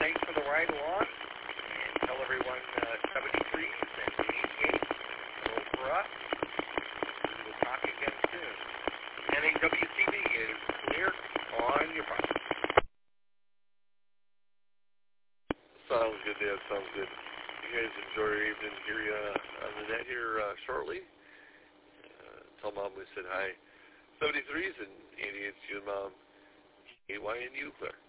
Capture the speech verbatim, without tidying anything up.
thanks for the ride along. And tell everyone uh, seventy-threes and eighty-eight roll for us. We'll talk again soon. N A W C B is clear on your part. Sounds good, Dad. Sounds good. You guys enjoy your evening. Hear you uh, on the net here uh, shortly. Uh, tell Mom we said hi. seventy-threes and eighty-eights to your Mom. K Y N U clear.